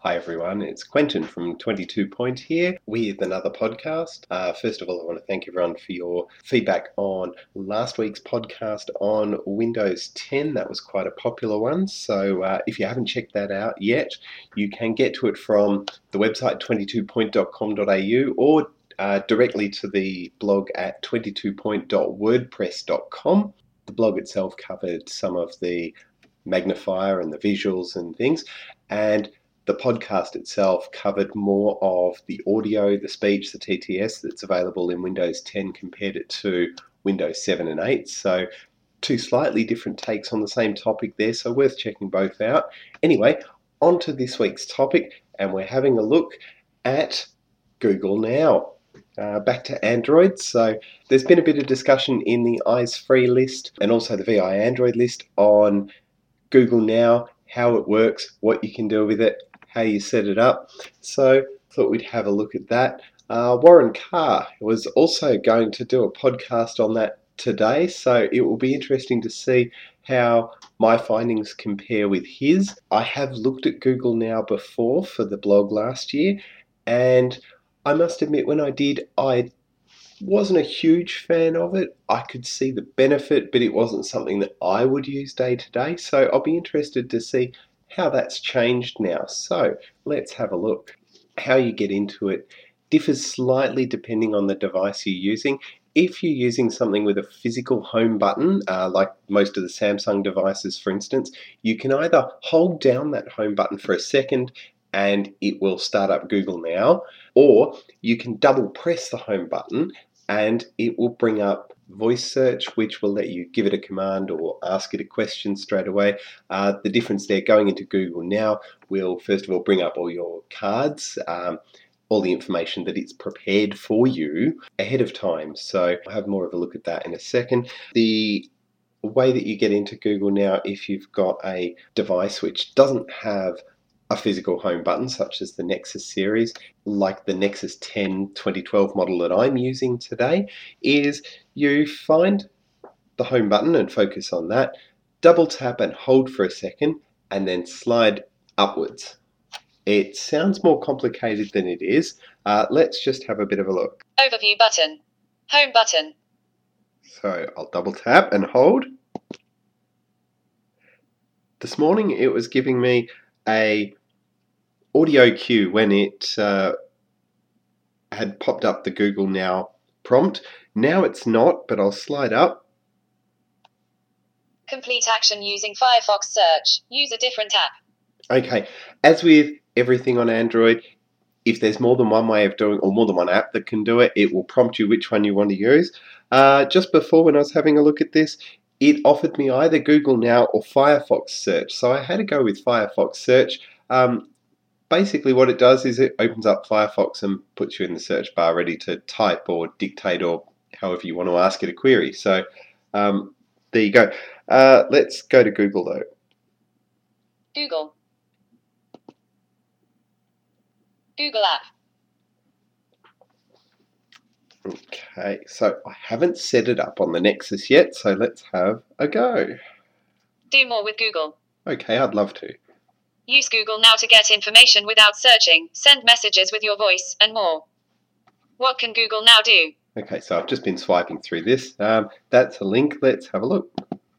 Hi everyone, it's Quentin from 22 Point here with another podcast. First of all, I want to thank everyone for your feedback on last week's podcast on Windows 10. That was quite a popular one, so if you haven't checked that out yet, you can get to it from the website 22point.com.au or directly to the blog at 22point.wordpress.com. The blog itself covered some of the magnifier and the visuals and things, and the podcast itself covered more of the audio, the speech, the TTS that's available in Windows 10 compared it to Windows 7 and 8. So two slightly different takes on the same topic there, so worth checking both out. Anyway, on to this week's topic, and we're having a look at Google Now. Back to Android. So there's been a bit of discussion in the Eyes Free list and also the VI Android list on Google Now, how it works, what you can do with it, how you set it up. So thought we'd have a look at that. Warren Carr was also going to do a podcast on that today, so it will be interesting to see how my findings compare with his. I have looked at Google Now before for the blog last year, and I must admit when I did, I wasn't a huge fan of it. I could see the benefit, but it wasn't something that I would use day to day. So I'll be interested to see how that's changed now. So let's have a look. How you get into it differs slightly depending on the device you're using. If you're using something with a physical home button, like most of the Samsung devices, for instance, you can either hold down that home button for a second and it will start up Google Now, or you can double press the home button and it will bring up voice search, which will let you give it a command or ask it a question straight away. The difference there, going into Google Now will first of all bring up all your cards, all the information that it's prepared for you ahead of time. So I'll have more of a look at that in a second. The way that you get into Google Now, if you've got a device which doesn't have a physical home button, such as the Nexus series, like the Nexus 10 2012 model that I'm using today, is you find the home button and focus on that, double tap and hold for a second, and then slide upwards. It sounds more complicated than it is. Let's just have a bit of a look. Overview button. Home button. So I'll double tap and hold. This morning it was giving me a audio cue when it had popped up the Google Now prompt. Now it's not, but I'll slide up. Complete action using Firefox search. Use a different app. Okay, as with everything on Android, if there's more than one way of doing, or more than one app that can do it, it will prompt you which one you want to use. Just before, when I was having a look at this, it offered me either Google Now or Firefox search. So I had to go with Firefox search. Basically what it does is it opens up Firefox and puts you in the search bar ready to type or dictate or however you want to ask it a query. So there you go. Let's go to Google though. Google. Google app. Okay, so I haven't set it up on the Nexus yet, so let's have a go. Do more with Google. Okay, I'd love to. Use Google Now to get information without searching, send messages with your voice, and more. What can Google Now do? Okay, so I've just been swiping through this. That's a link. Let's have a look.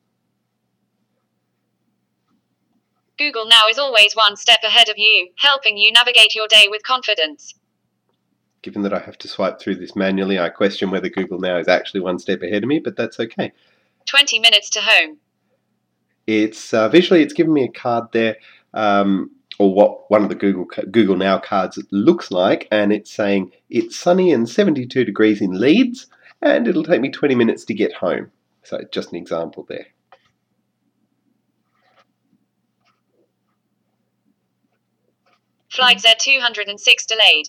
Google Now is always one step ahead of you, helping you navigate your day with confidence. Given that I have to swipe through this manually, I question whether Google Now is actually one step ahead of me, but that's okay. 20 minutes to home. It's visually, it's given me a card there, or what one of the Google Now cards looks like, and it's saying it's sunny and 72 degrees in Leeds, and it'll take me 20 minutes to get home. So just an example there. Flight Z206 delayed.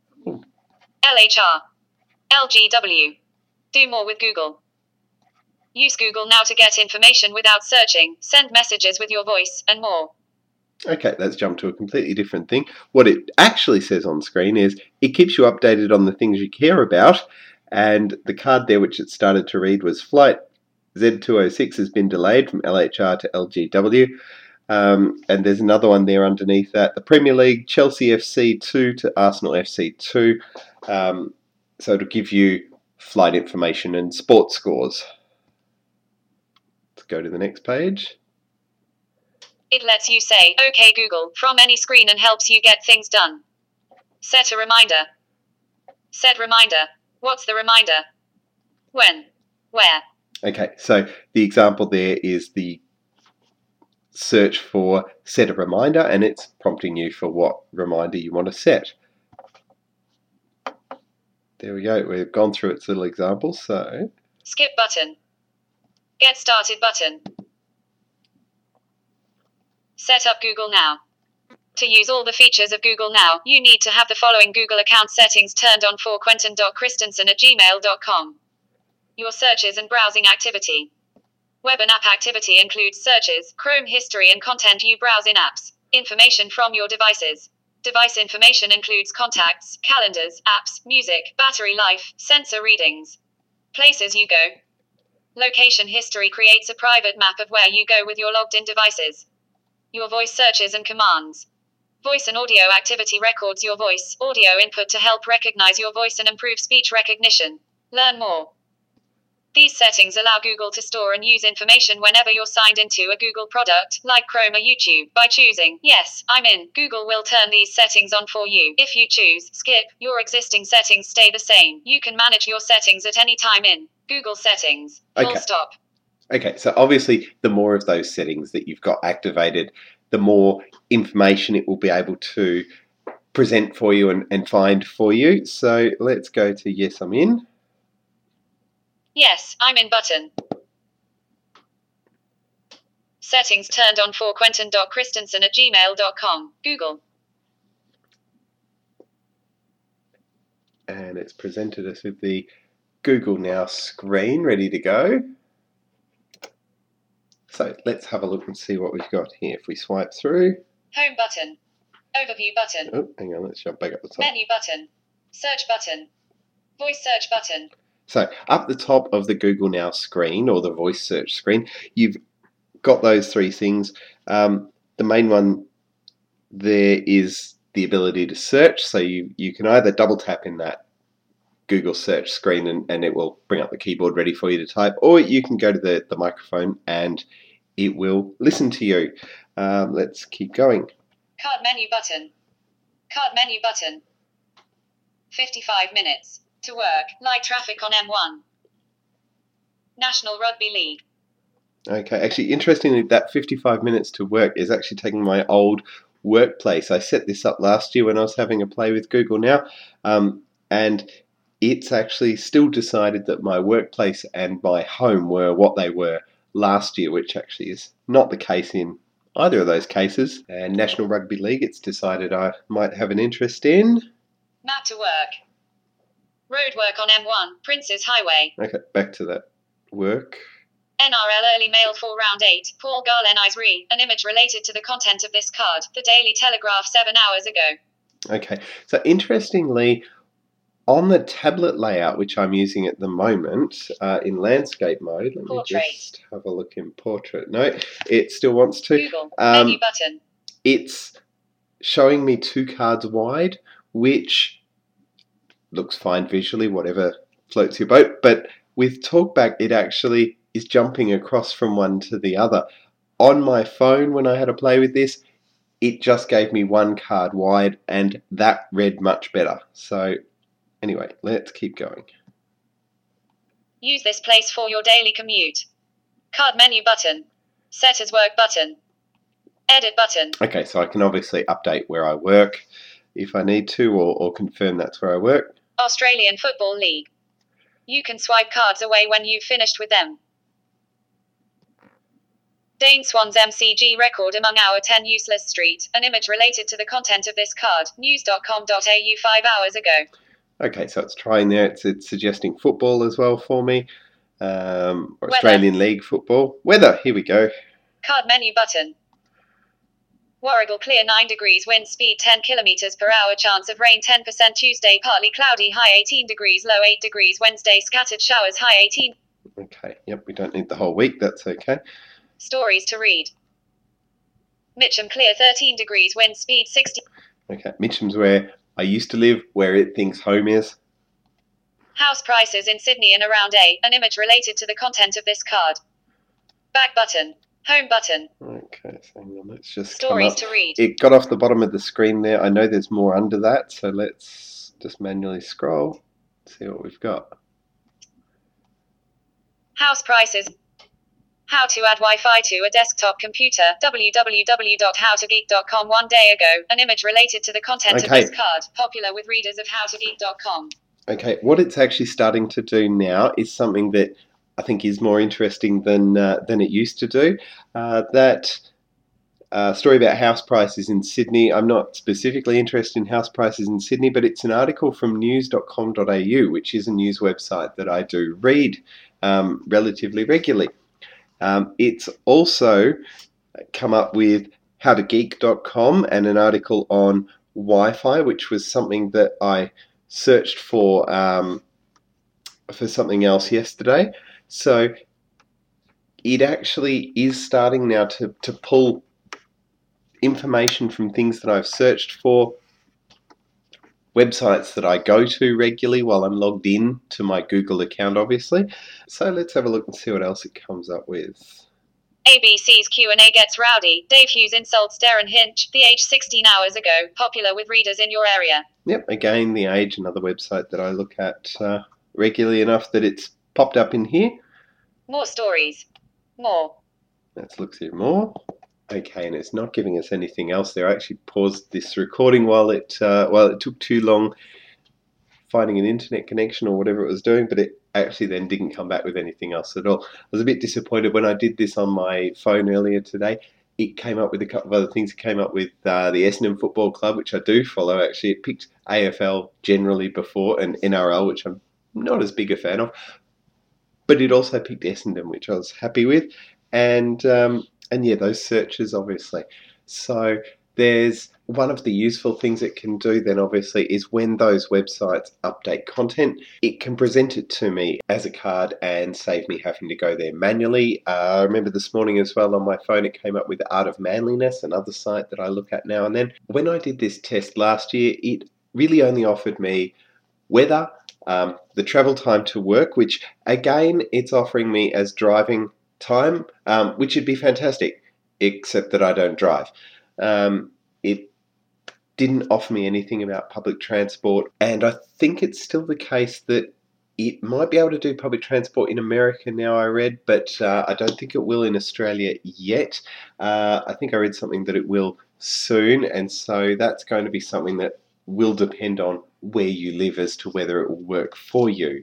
LHR. LGW. Do more with Google. Use Google Now to get information without searching, send messages with your voice, and more. Okay, let's jump to a completely different thing. What it actually says on screen is it keeps you updated on the things you care about, and the card there which it started to read was Flight Z206 has been delayed from LHR to LGW. And there's another one there underneath that. The Premier League, Chelsea FC 2 to Arsenal FC 2. So it'll give you flight information and sports scores. Let's go to the next page. It lets you say, "Okay Google," from any screen and helps you get things done. Set a reminder. Set reminder. What's the reminder? When? Where? Okay, so the example there is the search for set a reminder, and it's prompting you for what reminder you want to set. There we go. We've gone through its little example. So skip button. Get started button. Set up Google Now. To use all the features of Google Now, you need to have the following Google account settings turned on for quentin.christensen@gmail.com. Your searches and browsing activity. Web and app activity includes searches, Chrome history and content you browse in apps. Information from your devices. Device information includes contacts, calendars, apps, music, battery life, sensor readings. Places you go. Location history creates a private map of where you go with your logged in devices. Your voice searches and commands. Voice and audio activity records your voice, audio input to help recognize your voice and improve speech recognition. Learn more. These settings allow Google to store and use information whenever you're signed into a Google product, like Chrome or YouTube. By choosing, "Yes, I'm in," Google will turn these settings on for you. If you choose, "Skip," your existing settings stay the same. You can manage your settings at any time in Google Settings. Full stop. Okay, so obviously the more of those settings that you've got activated, the more information it will be able to present for you and find for you. So let's go to yes, I'm in. Yes, I'm in button. Settings turned on for quentin.christensen@gmail.com. Google. And it's presented us with the Google Now screen ready to go. So let's have a look and see what we've got here. If we swipe through. Home button. Overview button. Oh, hang on, let's jump back up the top. Menu button. Search button. Voice search button. So up the top of the Google Now screen, or the voice search screen, you've got those three things. The main one there is the ability to search. So you can either double tap in that Google search screen and it will bring up the keyboard ready for you to type, or you can go to the microphone and it will listen to you. Let's keep going. Card menu button. Card menu button. 55 minutes. To work. Light traffic on M1. National Rugby League. Okay, actually, interestingly, that 55 minutes to work is actually taking my old workplace. I set this up last year when I was having a play with Google Now, and it's actually still decided that my workplace and my home were what they were last year, which actually is not the case in either of those cases. And National Rugby League, it's decided I might have an interest in. Map to work. Roadwork on M1, Princes Highway. Okay, back to that work. NRL Early Mail for Round 8, Paul Garlenais re. An image related to the content of this card. The Daily Telegraph 7 hours ago. Okay, so interestingly, on the tablet layout, which I'm using at the moment, in landscape mode, let me just have a look in portrait. No, it still wants to. Google, menu button. It's showing me 2 cards wide, which looks fine visually, whatever floats your boat. But with TalkBack, it actually is jumping across from one to the other. On my phone, when I had a play with this, it just gave me 1 card wide, and that read much better. So anyway, let's keep going. Use this place for your daily commute. Card menu button. Set as work button. Edit button. Okay, so I can obviously update where I work if I need to, or confirm that's where I work. Australian Football League. You can swipe cards away when you've finished with them. Dane Swan's MCG record among our 10 useless street. An image related to the content of this card. News.com.au 5 hours ago. Okay, so it's trying there. It's suggesting football as well for me. Or Australian League football. Weather, here we go. Card menu button. Warragul clear 9 degrees, wind speed 10 kilometers per hour, chance of rain 10%, Tuesday partly cloudy, high 18 degrees, low 8 degrees, Wednesday scattered showers, high 18. Okay, yep, we don't need the whole week, that's okay. Stories to read. Mitcham clear 13 degrees, wind speed 60. Okay, Mitcham's where I used to live, where it thinks home is. House prices in Sydney and around an image related to the content of this card. Back button. Home button. Okay, so hang on, let's just Stories come up. to read. It got off the bottom of the screen there. I know there's more under that, so let's just manually scroll, see what we've got. House prices. How to add Wi-Fi to a desktop computer. www.howtogeek.com. One day ago, an image related to the content of this card. Popular with readers of howtogeek.com. Okay, what it's actually starting to do now is something that I think is more interesting than it used to do. That story about house prices in Sydney. I'm not specifically interested in house prices in Sydney, but it's an article from news.com.au, which is a news website that I do read relatively regularly. It's also come up with howtogeek.com and an article on Wi-Fi, which was something that I searched for something else yesterday. So it actually is starting now to pull information from things that I've searched for, websites that I go to regularly while I'm logged in to my Google account, obviously. So let's have a look and see what else it comes up with. ABC's Q&A gets rowdy. Dave Hughes insults Darren Hinch, The Age 16 hours ago. Popular with readers in your area. Yep, again, The Age, another website that I look at regularly enough that it's popped up in here. More stories. More. Let's look through more. Okay, and it's not giving us anything else there. I actually paused this recording while it took too long finding an internet connection or whatever it was doing, but it actually then didn't come back with anything else at all. I was a bit disappointed when I did this on my phone earlier today. It came up with a couple of other things. It came up with the Essendon Football Club, which I do follow actually. It picked AFL generally before and NRL, which I'm not as big a fan of. But it also picked Essendon, which I was happy with. And yeah, those searches, obviously. So there's one of the useful things it can do then, obviously, is when those websites update content, it can present it to me as a card and save me having to go there manually. I remember this morning as well on my phone, it came up with Art of Manliness, another site that I look at now and then. When I did this test last year, it really only offered me weather, the travel time to work, which again, it's offering me as driving time, which would be fantastic, except that I don't drive. It didn't offer me anything about public transport, and I think it's still the case that it might be able to do public transport in America now, I read, but I don't think it will in Australia yet. I think I read something that it will soon, and so that's going to be something that will depend on where you live as to whether it will work for you.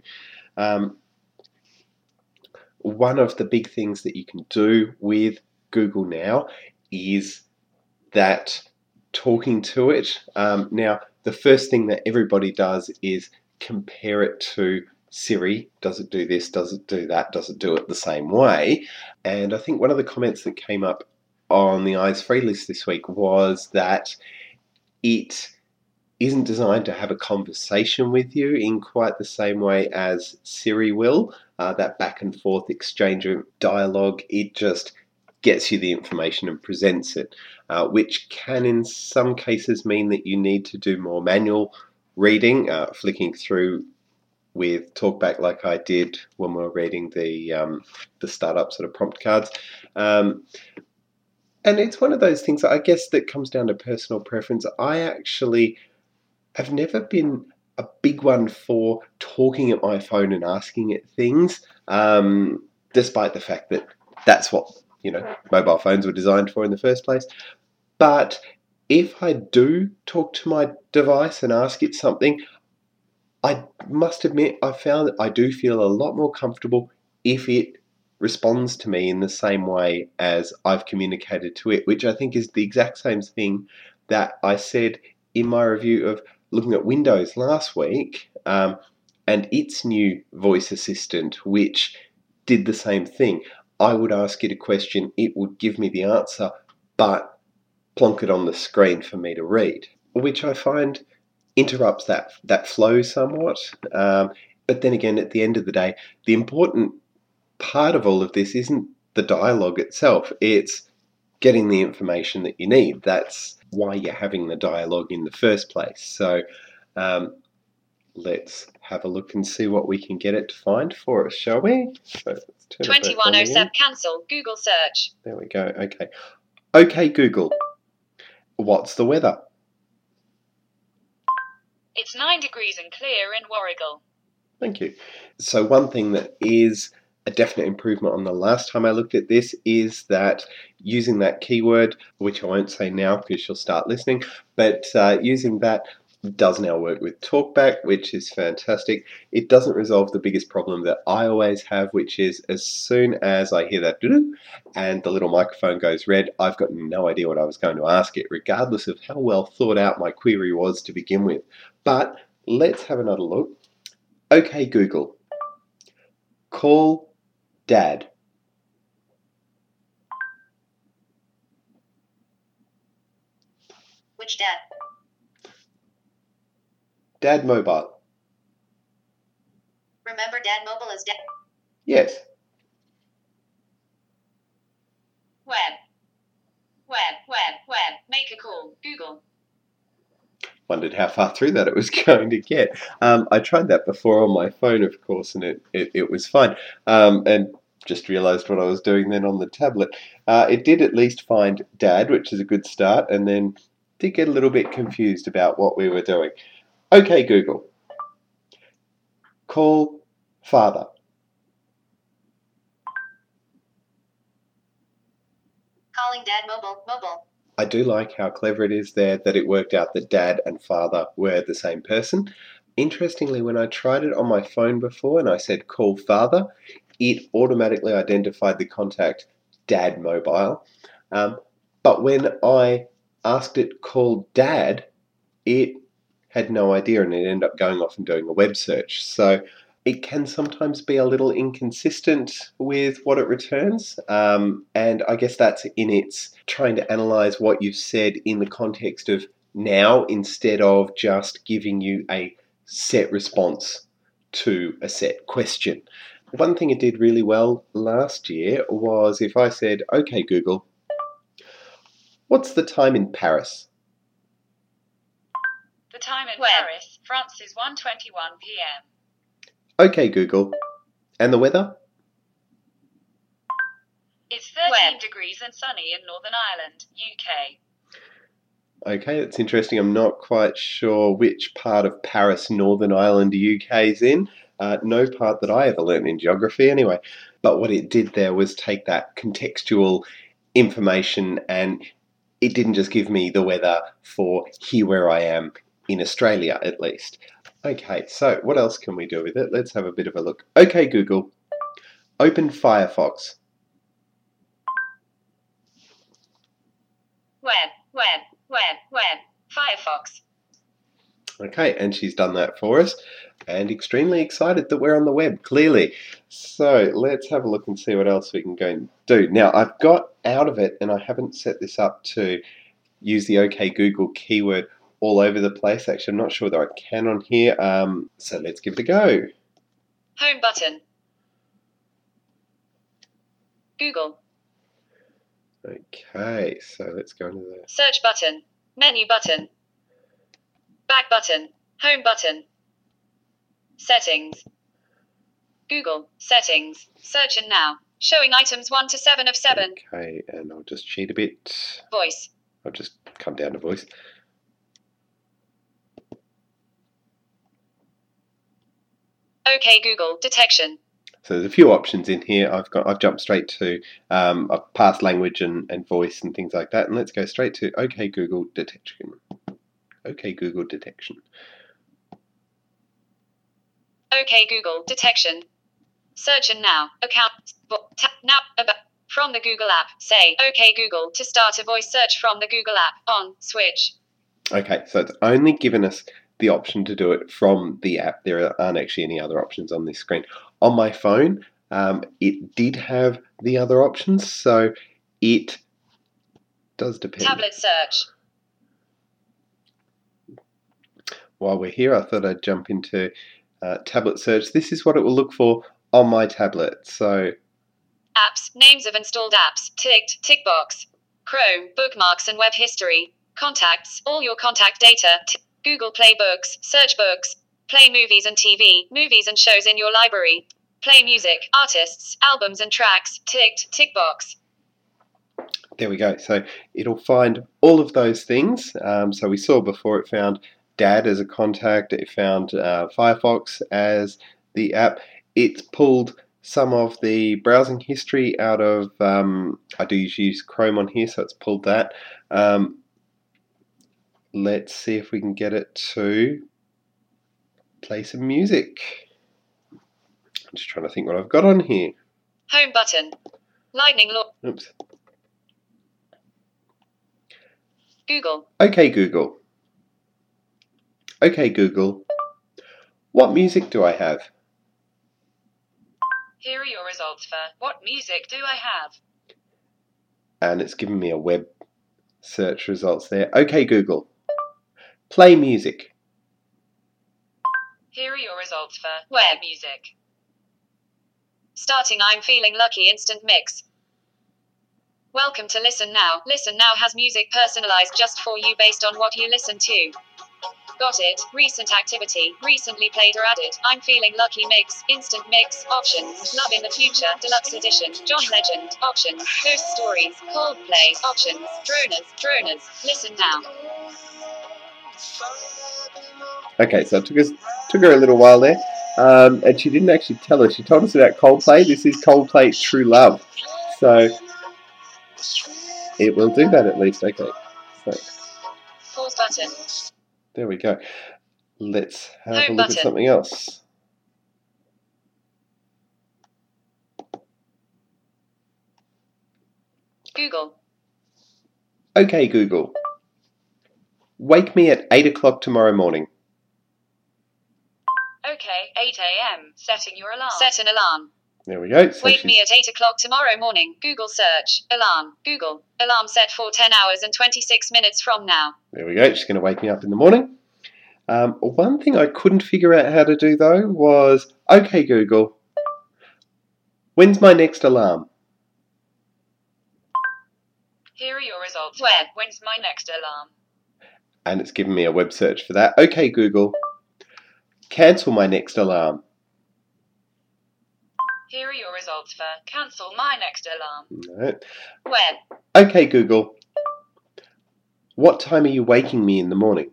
One of the big things that you can do with Google now is that talking to it. Now, the first thing that everybody does is compare it to Siri. Does it do this? Does it do that? Does it do it the same way? And I think one of the comments that came up on the Eyes Free list this week was that it isn't designed to have a conversation with you in quite the same way as Siri will. That back and forth exchange of dialogue, it just gets you the information and presents it, which can in some cases mean that you need to do more manual reading, flicking through with TalkBack like I did when we were reading the startup sort of prompt cards. And it's one of those things, I guess, that comes down to personal preference. I actually have never been a big one for talking at my phone and asking it things, despite the fact that that's what, mobile phones were designed for in the first place. But if I do talk to my device and ask it something, I must admit I found that I do feel a lot more comfortable if it responds to me in the same way as I've communicated to it, which I think is the exact same thing that I said in my review of looking at Windows last week, and its new voice assistant, which did the same thing. I would ask it a question, it would give me the answer, but plonk it on the screen for me to read, which I find interrupts that flow somewhat. But then again, at the end of the day, the important part of all of this isn't the dialogue itself. It's getting the information that you need. That's why you're having the dialogue in the first place. So let's have a look and see what we can get it to find for us, shall we? So let's turn 2107 cancel Google search. There we go. Okay. Okay, Google. What's the weather? It's 9 degrees and clear in Warragul. Thank you. So one thing that is a definite improvement on the last time I looked at this is that using that keyword, which I won't say now because she'll start listening, but using that does now work with TalkBack, which is fantastic. It doesn't resolve the biggest problem that I always have, which is as soon as I hear that doo-doo and the little microphone goes red, I've got no idea what I was going to ask it, regardless of how well thought out my query was to begin with. But let's have another look. Okay, Google, call Dad. Which dad? Dad Mobile. Remember Dad Mobile as Dad? Yes. Web. Make a call. Google. Wondered how far through that it was going to get. I tried that before on my phone, of course, and it was fine. And just realised what I was doing then on the tablet. It did at least find Dad, which is a good start, and then did get a little bit confused about what we were doing. Okay, Google. Call Father. Calling Dad Mobile. I do like how clever it is there that it worked out that Dad and Father were the same person. Interestingly, when I tried it on my phone before and I said call Father, it automatically identified the contact Dad Mobile. But when I asked it call Dad, it had no idea and it ended up going off and doing a web search. So it can sometimes be a little inconsistent with what it returns. And I guess that's in its trying to analyze what you've said in the context of now instead of just giving you a set response to a set question. One thing it did really well last year was if I said, okay, Google, what's the time in Paris? The time in Paris, France is 1:21 p.m. Okay, Google, and the weather? It's 13 degrees and sunny in Northern Ireland, UK. Okay, that's interesting. I'm not quite sure which part of Paris, Northern Ireland, UK is in. No part that I ever learned in geography anyway. But what it did there was take that contextual information and it didn't just give me the weather for here where I am in Australia at least. Okay, so what else can we do with it? Let's have a bit of a look. Okay, Google, open Firefox. Web. Firefox. Okay, and she's done that for us and extremely excited that we're on the web, clearly. So let's have a look and see what else we can go and do. Now, I've got out of it and I haven't set this up to use the OK Google keyword all over the place. Actually, I'm not sure whether I can on here. So let's give it a go. Home button. Google. Okay, so let's go into the Search button. Menu button. Back button. Home button. Settings. Google. Settings. Search and now. Showing items 1 to 7 of 7. Okay, and I'll just cheat a bit. Voice. I'll just come down to voice. OK Google. Detection. So there's a few options in here. I've jumped straight to I've passed language and voice and things like that. And let's go straight to OK Google Detection. OK Google Detection. OK Google. Detection. Search and now. Account. Now. About. From the Google app. Say OK Google to start a voice search from the Google app. On. Switch. Okay, so it's only given us the option to do it from the app. There aren't actually any other options on this screen. On my phone, it did have the other options, so it does depend. Tablet search. While we're here, I thought I'd jump into tablet search. This is what it will look for on my tablet. So apps. Names of installed apps. Ticked. Tick box. Chrome, bookmarks and web history. Contacts, all your contact data. Google Play Books, search books. Play movies and TV, movies and shows in your library. Play music, artists, albums and tracks. Tick box. There we go. So it'll find all of those things. So we saw before it found Dad as a contact. It found Firefox as the app. It's pulled some of the browsing history out of, I do use Chrome on here, so it's pulled that. Let's see if we can get it to play some music. I'm just trying to think what I've got on here. Home button. Lightning law. Oops. Google. Okay, Google. Okay, Google. What music do I have? Here are your results for what music do I have? And it's given me a web search results there. Okay, Google. Play music. Here are your results for web music. Starting I'm Feeling Lucky instant mix. Welcome to Listen Now. Listen Now has music personalized just for you based on what you listen to. Got it. Recent activity. Recently played or added. I'm Feeling Lucky mix. Instant mix. Options. Love in the Future. Deluxe edition. John Legend. Options. Ghost Stories. Coldplay. Options. Droners. Listen Now. Okay, so it took her a little while there, and she didn't actually tell us. She told us about Coldplay. This is Coldplay True Love. So it will do that at least. Okay, so Pause button. There we go. Let's have Home a look button. at something else. Google. Okay, Google. Wake me at 8 o'clock tomorrow morning. Okay, 8 a.m. Setting your alarm. Set an alarm. There we go. So Wake me at 8 o'clock tomorrow morning. Google search. Alarm. Google. Alarm set for 10 hours and 26 minutes from now. There we go. She's going to wake me up in the morning. One thing I couldn't figure out how to do though was, okay, Google, when's my next alarm? Here are your results. Where? When's my next alarm? And it's given me a web search for that. Okay, Google, cancel my next alarm. Here are your results for cancel my next alarm. No. When? Okay, Google, what time are you waking me in the morning?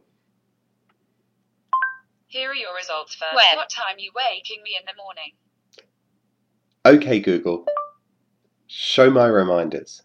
Here are your results for when? What time are you waking me in the morning? Okay, Google, show my reminders.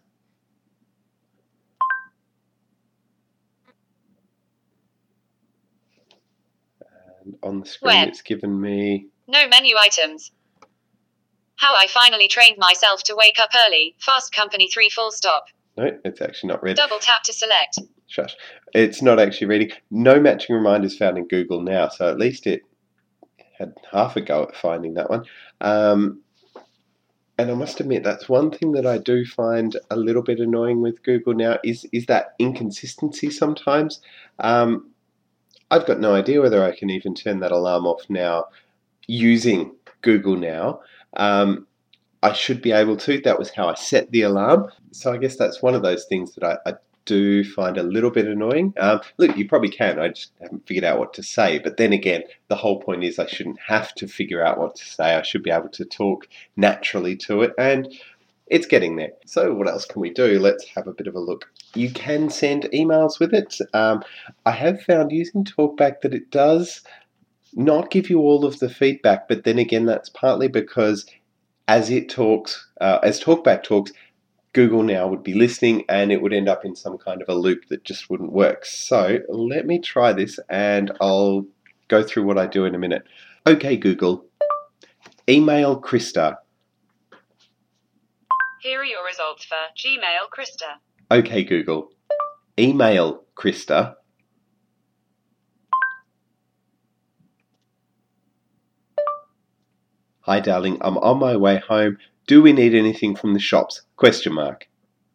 And on the screen when? It's given me... No menu items. How I finally trained myself to wake up early. Fast Company 3 full stop. No, it's actually not read. Double tap to select. Shush. It's not actually reading. No matching reminders found in Google Now, so at least it had half a go at finding that one. And I must admit, that's one thing that I do find a little bit annoying with Google Now is that inconsistency sometimes. I've got no idea whether I can even turn that alarm off now using Google Now. I should be able to. That was how I set the alarm. So I guess that's one of those things that I do find a little bit annoying. Look, you probably can. I just haven't figured out what to say. But then again, the whole point is I shouldn't have to figure out what to say. I should be able to talk naturally to it. And it's getting there. So what else can we do? Let's have a bit of a look. You can send emails with it. I have found using TalkBack that it does not give you all of the feedback. But then again, that's partly because as it talks, as TalkBack talks, Google Now would be listening and it would end up in some kind of a loop that just wouldn't work. So let me try this and I'll go through what I do in a minute. Okay, Google, email Krista. Here are your results for Gmail Krista. Okay, Google, email Krista. Hi, darling, I'm on my way home. Do we need anything from the shops? Question mark.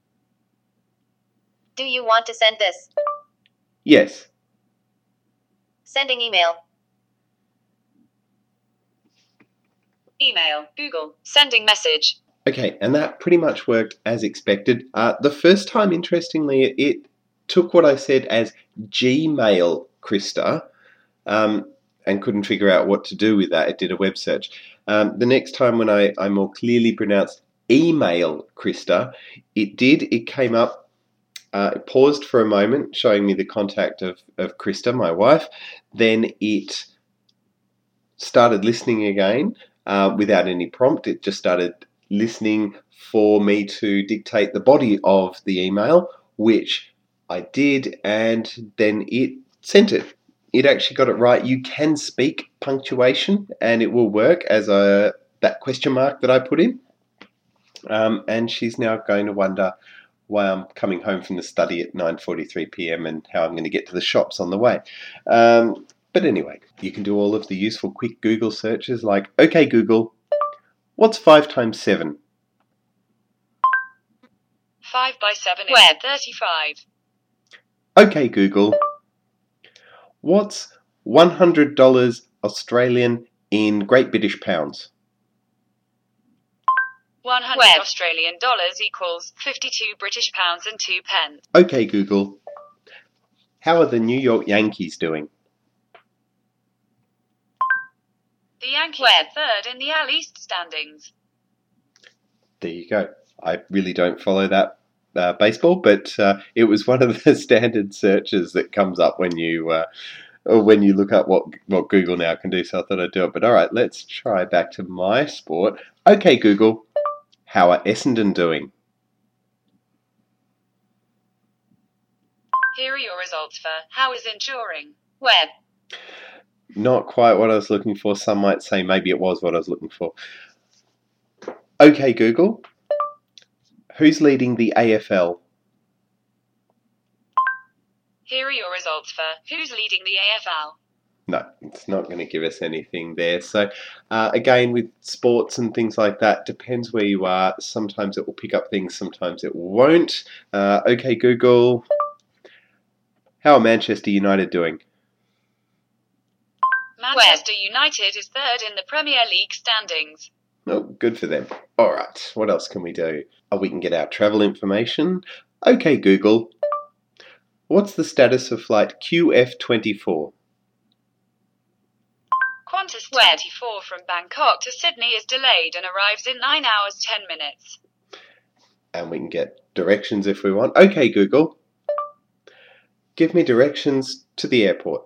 Do you want to send this? Yes. Sending email. Email. Google. Sending message. Okay, and that pretty much worked as expected. The first time, interestingly, it took what I said as Gmail Krista, and couldn't figure out what to do with that. It did a web search. The next time when I more clearly pronounced email Krista, it came up, it paused for a moment, showing me the contact of Krista, my wife. Then it started listening again without any prompt. It just started listening for me to dictate the body of the email, which I did, and then it sent it. It actually got it right. You can speak punctuation, and it will work as that question mark that I put in. And she's now going to wonder why I'm coming home from the study at 9:43 p.m. and how I'm going to get to the shops on the way. But anyway, you can do all of the useful quick Google searches like, okay, Google, what's 5 times 7? 5 by 7 is 35. Okay, Google, what's $100 Australian in Great British pounds? 100 Australian dollars equals 52 British pounds and 2 pence. Okay, Google, how are the New York Yankees doing? The Yankees are third in the AL East standings. There you go. I really don't follow that baseball, but it was one of the standard searches that comes up when you look up what Google now can do. So I thought I'd do it. But all right, let's try back to my sport. Okay, Google, how are Essendon doing? Here are your results for how is enduring. Web. Not quite what I was looking for. Some might say maybe it was what I was looking for. Okay, Google, who's leading the AFL? Here are your results for who's leading the AFL. No, it's not going to give us anything there. So again, with sports and things like that, depends where you are. Sometimes it will pick up things, sometimes it won't. Okay, Google, how are Manchester United doing? Manchester United is third in the Premier League standings. Oh, good for them. All right, what else can we do? We can get our travel information. Okay, Google, what's the status of flight QF24? Qantas 24 from Bangkok to Sydney is delayed and arrives in 9 hours 10 minutes. And we can get directions if we want. Okay, Google, give me directions to the airport.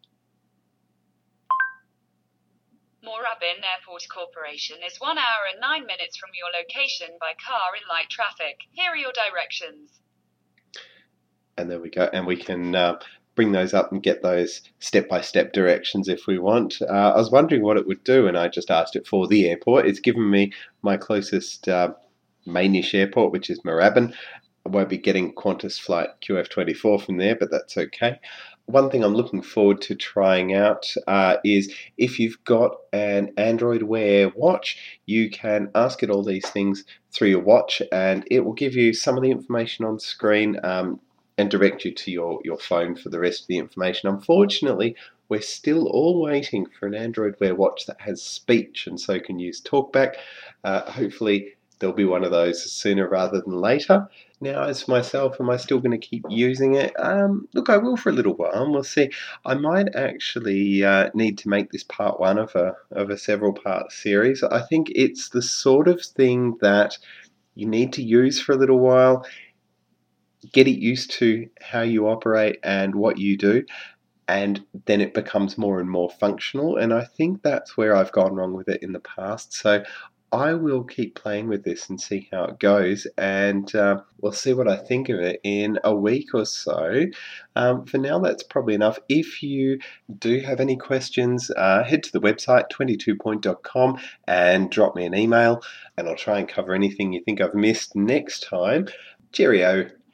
Moorabbin Airport Corporation is 1 hour and 9 minutes from your location by car in light traffic. Here are your directions. And there we go. And we can bring those up and get those step-by-step directions if we want. I was wondering what it would do, and I just asked it for the airport. It's given me my closest mainish airport, which is Moorabbin. I won't be getting Qantas flight QF24 from there, but that's okay. One thing I'm looking forward to trying out is if you've got an Android Wear watch, you can ask it all these things through your watch, and it will give you some of the information on screen and direct you to your phone for the rest of the information. Unfortunately, we're still all waiting for an Android Wear watch that has speech and so can use TalkBack. Hopefully there'll be one of those sooner rather than later. Now, as for myself, am I still going to keep using it? Look, I will for a little while, and we'll see. I might actually need to make this part one of a several-part series. I think it's the sort of thing that you need to use for a little while, get it used to how you operate and what you do, and then it becomes more and more functional. And I think that's where I've gone wrong with it in the past. So I will keep playing with this and see how it goes, and we'll see what I think of it in a week or so. For now, that's probably enough. If you do have any questions, head to the website 22point.com and drop me an email, and I'll try and cover anything you think I've missed next time. Cheerio.